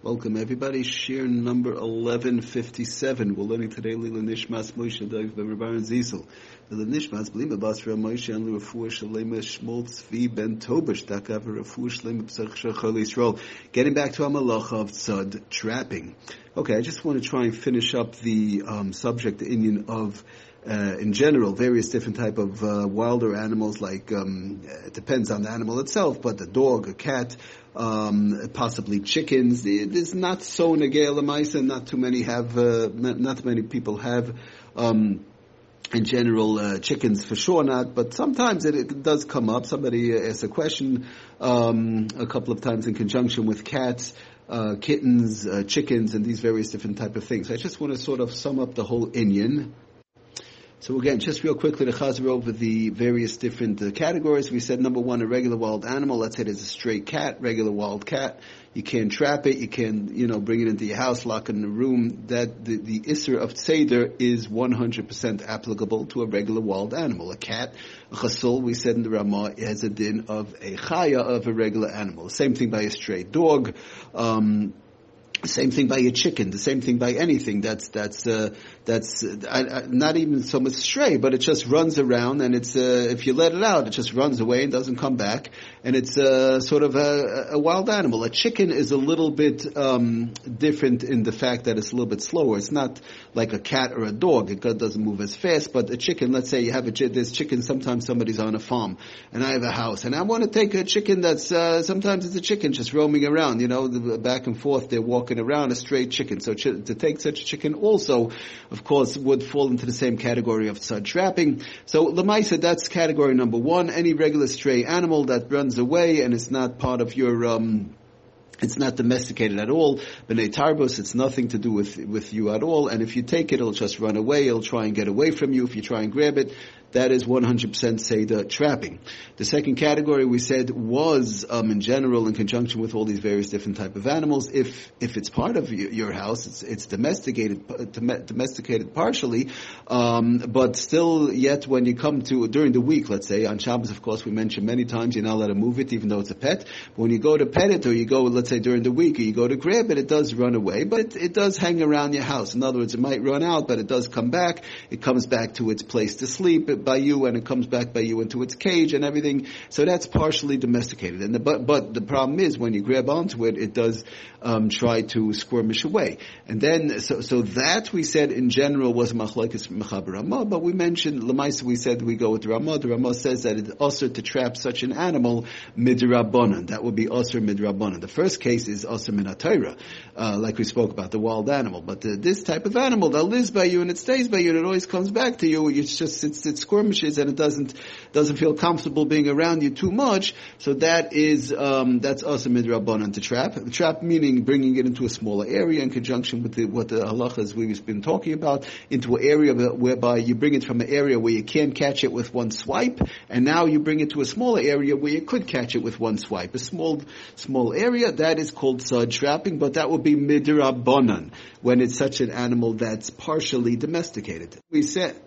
Welcome everybody. Shir number 1157. We're learning today Lila Nishmas Moshe David Ben Rabban Ziesel. Lila Nishmas Blima Basra Moshe and Refuah Shalema Shmol Tzvi Ben Tobish Dakav Refuah Shalema B'Sach Shachal Yisrael. Getting back to our malacha of tzad trapping. Okay, I just want to try and finish up the subject, the Indian of in general, various different type of wilder animals, like it depends on the animal itself, but a dog, a cat, possibly chickens. It is not so negei l'maisa. Not too many have. Not too many people have. In general, chickens for sure not, but sometimes it does come up. Somebody asks a question a couple of times in conjunction with cats. Kittens, chickens, and these various different type of things. I just want to sort of sum up the whole inyan. So again, just real quickly to chazer over the various different categories. We said number one, a regular wild animal. Let's say there's a stray cat, regular wild cat. You can't trap it. You can, bring it into your house, lock it in a room. That the isser of tzeder is 100% applicable to a regular wild animal. A cat, a chasul, we said in the Ramah, has a din of a chaya of a regular animal. Same thing by a stray dog. Same thing by a chicken. The same thing by anything. That's not even so much stray, but it just runs around, and it's if you let it out, it just runs away and doesn't come back, and it's sort of a wild animal. A chicken is a little bit different in the fact that it's a little bit slower. It's not like a cat or a dog. It doesn't move as fast. But a chicken, let's say you have there's chicken. Sometimes somebody's on a farm, and I have a house, and I want to take a chicken that's sometimes it's a chicken just roaming around. Back and forth. They're walking around, a stray chicken. So to take such a chicken also, of course, would fall into the same category of tzad trapping. So Lamaisa, that's category number one. Any regular stray animal that runs away and it's not part of your it's not domesticated at all. B'nai tarbos, it's nothing to do with you at all. And if you take it, it'll just run away. It'll try and get away from you. If you try and grab it, that is 100% Seder trapping. The second category we said was, in general, in conjunction with all these various different type of animals, if it's part of your house, it's domesticated partially, but still yet when you come to, during the week, let's say, on Shabbos, of course, we mentioned many times, you're not allowed to move it, even though it's a pet. But when you go to pet it, or you go, let's say, during the week, or you go to grab it, it does run away, but it does hang around your house. In other words, it might run out, but it does come back. It comes back to its place to sleep by you, and it comes back by you into its cage and everything. So that's partially domesticated. And but the problem is when you grab onto it, it does try to squirmish away. And then so that we said in general was machlokes mechaber Ramah, but we mentioned lemaisa. We said we go with the Ramah. The Ramah says that it's usher to trap such an animal midrabanan. That would be usher midrabanan. The first case is usher min haTorah, like we spoke about the wild animal. But this type of animal that lives by you and it stays by you and it always comes back to you, it's just it squirmishes and it doesn't feel comfortable being around you too much. So that is that's usher midrabanan to trap. Trap meaning bringing it into a smaller area in conjunction with what the halachas we've been talking about, into an area whereby you bring it from an area where you can't catch it with one swipe, and now you bring it to a smaller area where you could catch it with one swipe. A small area, that is called tzad trapping, but that would be midrabanan when it's such an animal that's partially domesticated. We said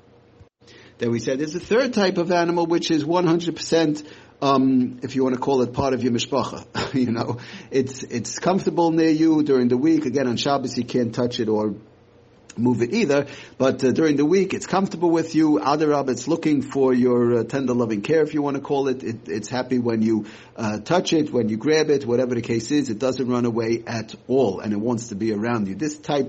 there's a third type of animal which is 100%, if you want to call it part of your mishpacha. It's comfortable near you during the week. Again, on Shabbos you can't touch it or move it either, but during the week it's comfortable with you. Adarab, it's looking for your tender loving care, if you want to call it. It's happy when you touch it, when you grab it, whatever the case is. It doesn't run away at all, and it wants to be around you. This type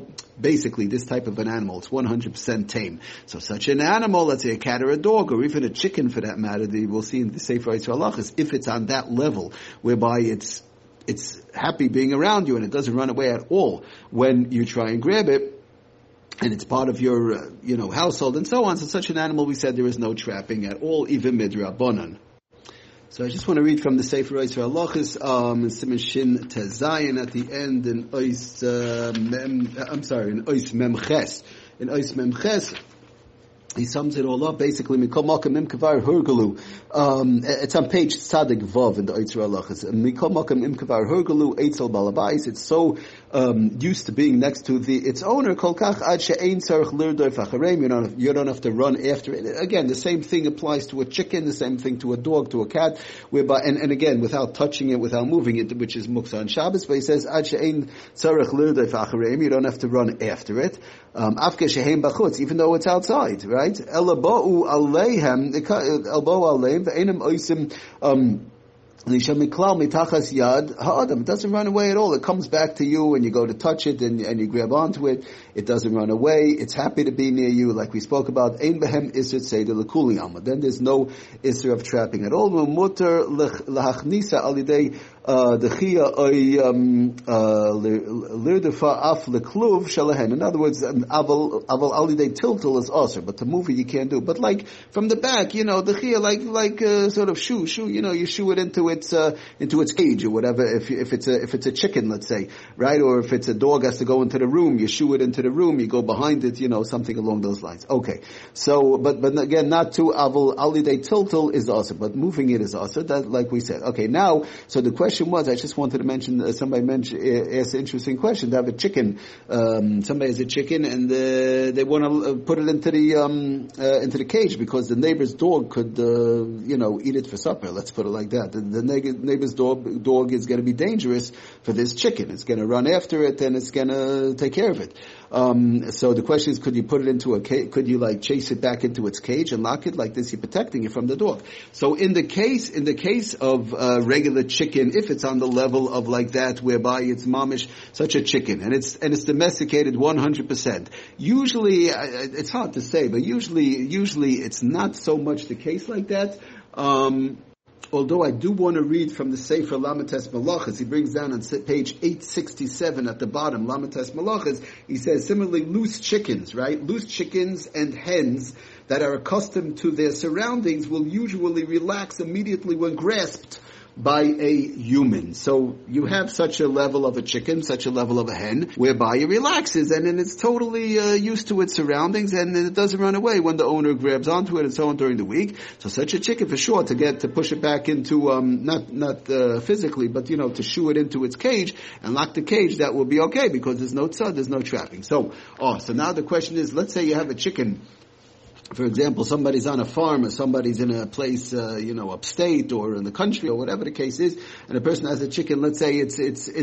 of an animal, it's 100% tame. So such an animal, let's say a cat or a dog, or even a chicken for that matter, we'll see in the Sefer Yisrael Halachas, if it's on that level whereby it's happy being around you and it doesn't run away at all when you try and grab it, and it's part of your, household and so on. So such an animal, we said there is no trapping at all, even midrabanan. So I just want to read from the Sefer Yisrael Halachas, in Siman Shin Tezayin at the end in Ois Memches. In Ois Memches, he sums it all up. Basically, Mikol Makam Imkavar Hurgalu. It's on page Tzadik Vav in the Eitzer Halachas. Mikol Makam Imkavar Hurgalu Eitzel Balabais. It's so used to being next to its owner. Kol Kach Ad She'ein Tzarich Lirdoy Fachareim. You don't have to run after it. Again, the same thing applies to a chicken. The same thing to a dog, to a cat. Whereby, and again, without touching it, without moving it, which is Muksa on Shabbos. But he says Ad She'ein Tzarich Lirdoy Fachareim. You don't have to run after it. Afke She'ein Bachutz, even though it's outside, right? Elabou aleihem, elbow aleim, ve'enim oisim, it doesn't run away at all. It comes back to you and you go to touch it and you grab onto it. It doesn't run away. It's happy to be near you, like we spoke about. Ein behem isur tzeder l'kuli alma. Then there's no isur of trapping at all. Mutter lahachnisa alidei dechia oy lirdefa af lekluv shalahen. In other words, aval alidei tiltul is also, but to move it you can't do. But like from the back, dechia like sort of shoe, you shoe it into its cage or whatever. If it's a chicken, let's say, right, or if it's a dog has to go into the room, you shoe it into the room, you go behind it, something along those lines. Okay, so but again, not to aval alidei tiltul is also, but moving it is also. That, like we said. Okay, now, so the question was, I just wanted to mention, somebody asked an interesting question. They have a chicken. Somebody has a chicken, and they want to put it into the cage because the neighbor's dog could eat it for supper. Let's put it like that. The neighbor's dog is going to be dangerous for this chicken. It's going to run after it and it's going to take care of it. So the question is, could you put it into a cage? Could you chase it back into its cage and lock it like this? You're protecting it from the dog. So in the case of regular chicken, if it's on the level of like that, whereby it's mamish, such a chicken, and it's domesticated 100%. Usually, it's hard to say, but usually it's not so much the case like that. Although I do want to read from the Sefer Lamates Malachas, he brings down on page 867 at the bottom, Lamates Malachas, he says, similarly, loose chickens, right? Loose chickens and hens that are accustomed to their surroundings will usually relax immediately when grasped by a human. So you have such a level of a chicken, such a level of a hen, whereby it relaxes and then it's totally used to its surroundings and it doesn't run away when the owner grabs onto it and so on during the week. So such a chicken, for sure, to push it back into, not physically, but to shoo it into its cage and lock the cage, that will be okay because there's no tzad, there's no trapping. So now the question is, let's say you have a chicken. For example, somebody's on a farm or somebody's in a place, upstate or in the country or whatever the case is, and a person has a chicken, let's say it's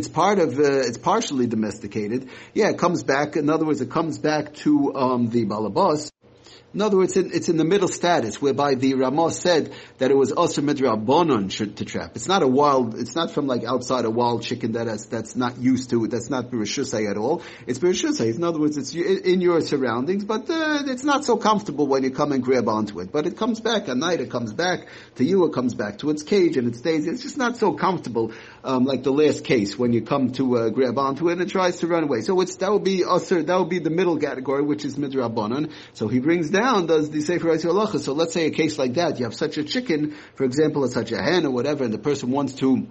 it's partially domesticated. Yeah, it comes back. In other words, it comes back to, the balabas. In other words, it's in the middle status, whereby the Ramah said that it was Asur Midrabanan to trap. It's not from outside a wild chicken that's not used to it, that's not Bereshusai at all. It's Bereshusai. In other words, it's in your surroundings, but it's not so comfortable when you come and grab onto it. But it comes back at night, it comes back to you, it comes back to its cage, and it stays. It's just not so comfortable, like the last case, when you come to grab onto it and it tries to run away. So that would be Asur, that would be the middle category, which is Midrabanan. So he brings down, does the Sefer Halacha. So let's say a case like that, you have such a chicken, for example, or such a hen or whatever, and the person wants to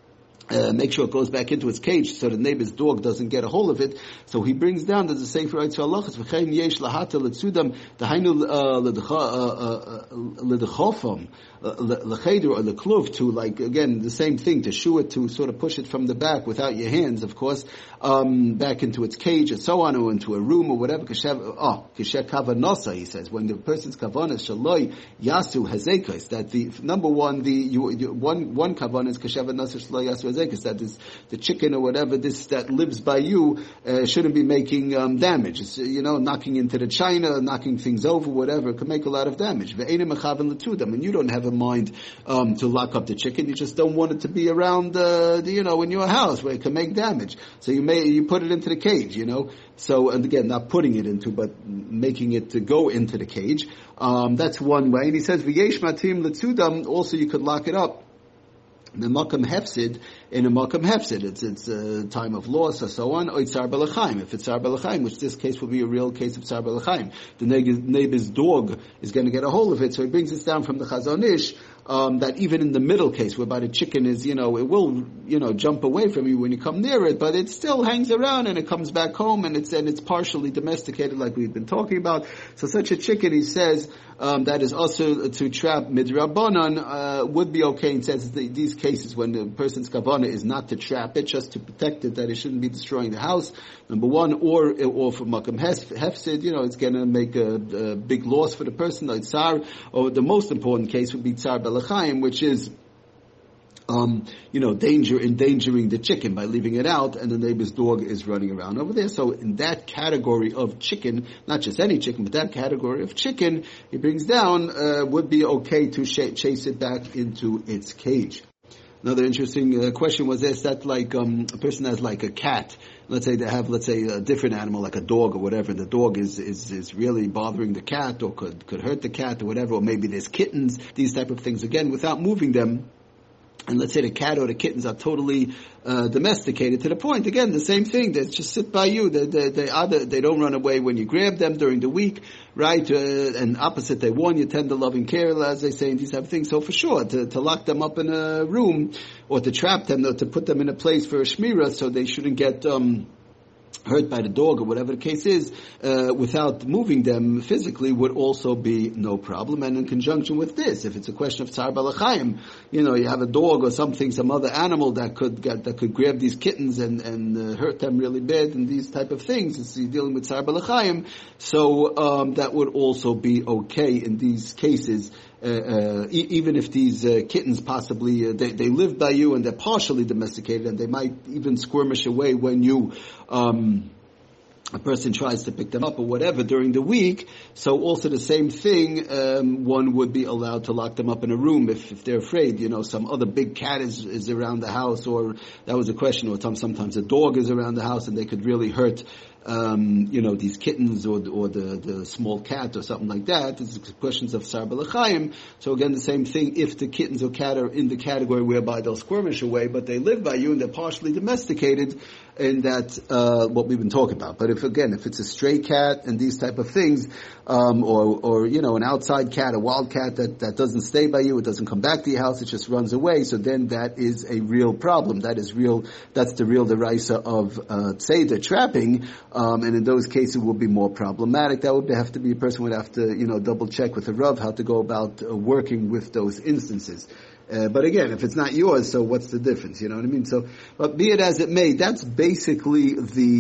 make sure it goes back into its cage so the neighbor's dog doesn't get a hold of it. So he brings down that the Sefer Halachas v'chein yesh lahata letzudam dahainu ledechofam lecheder or lekluv, to again the same thing, to shoo it, to sort of push it from the back without your hands, of course, back into its cage and so on, or into a room or whatever. Kisher kavanasa, he says, when the person's kavanah shaloi yasu hazekos, that the number one, one kavanah is kisher kavanasa shaloi yasu hazekos, that is the chicken or whatever that lives by you shouldn't be making damage. It's, knocking into the china, knocking things over, whatever, it can make a lot of damage. And you don't have a mind to lock up the chicken. You just don't want it to be around, in your house where it can make damage. So you put it into the cage, So, and again, not putting it into, but making it to go into the cage. That's one way. And he says, V'yesh matim letzudam, also you could lock it up. The makam hefsid, in a makam hefsid, it's a time of loss or so on, or it's tsar b'lechaim. If it's tsar b'lechaim, which this case will be a real case of tsar b'lechaim, the neighbor's dog is going to get a hold of it, so he brings this down from the Chazon Ish, that even in the middle case, whereby the chicken is, it will, jump away from you when you come near it, but it still hangs around and it comes back home and it's partially domesticated like we've been talking about. So such a chicken, he says, that is also to trap midrabanan, would be okay. He says these cases when the person's kavanah is not to trap it, just to protect it, that it shouldn't be destroying the house, number one, or for makam hefsid, it's going to make a big loss for the person, like tsar, or the most important case would be tsar belachayim, which is endangering the chicken by leaving it out, and the neighbor's dog is running around over there. So in that category of chicken, not just any chicken, but that category of chicken, he brings down, would be okay to chase it back into its cage. Another interesting question was this, that like a person has like a cat. Let's say they have, a different animal like a dog or whatever. The dog is really bothering the cat, or could hurt the cat or whatever, or maybe there's kittens, these type of things. Again, without moving them. And let's say the cat or the kittens are totally domesticated to the point. Again, the same thing. They just sit by you. They don't run away when you grab them during the week, right? And opposite, they warn you, tender, loving care, as they say, and these type of things. So for sure, to lock them up in a room, or to trap them, or to put them in a place for a shmirah, so they shouldn't get hurt by the dog or whatever the case is, without moving them physically, would also be no problem. And in conjunction with this, if it's a question of tsar balachayim, you have a dog or something, some other animal that could grab these kittens and hurt them really bad, and these type of things, it's dealing with tsar balachayim, so that would also be okay in these cases. Even if these kittens possibly they live by you and they're partially domesticated, and they might even squirmish away when you a person tries to pick them up or whatever during the week. So also the same thing, one would be allowed to lock them up in a room if they're afraid, some other big cat is around the house, or that was a question, or sometimes a dog is around the house and they could really hurt these kittens or the small cat or something like that. It's questions of sar balachayim. So again, the same thing, if the kittens or cat are in the category whereby they'll squirmish away, but they live by you and they're partially domesticated, and that's what we've been talking about. But if it's a stray cat and these type of things, or an outside cat, a wild cat that doesn't stay by you, it doesn't come back to your house, it just runs away, so then that is a real problem. That's the real deraisa of tzeder, trapping, and in those cases it will be more problematic. That would have to be, a person would have to, double check with the Rav how to go about working with those instances. But again, if it's not yours, so what's the difference? You know what I mean? So, but be it as it may, that's basically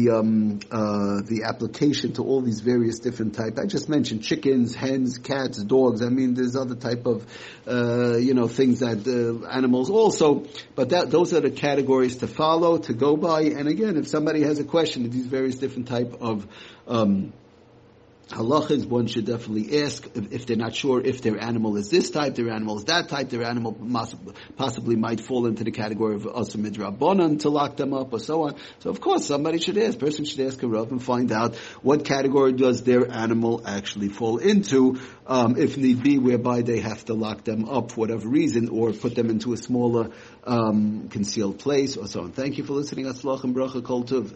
the application to all these various different types. I just mentioned chickens, hens, cats, dogs. I mean, there's other type of, things that, animals also, but those are the categories to follow, to go by. And again, if somebody has a question of these various different type of, halachas, one should definitely ask if they're not sure if their animal is this type, their animal is that type, their animal possibly might fall into the category of asur midrabanan to lock them up, or so on. So of course somebody should ask, person should ask a Rav and find out what category does their animal actually fall into, if need be, whereby they have to lock them up for whatever reason, or put them into a smaller concealed place, or so on. Thank you for listening. Atzlach and bracha kol tov.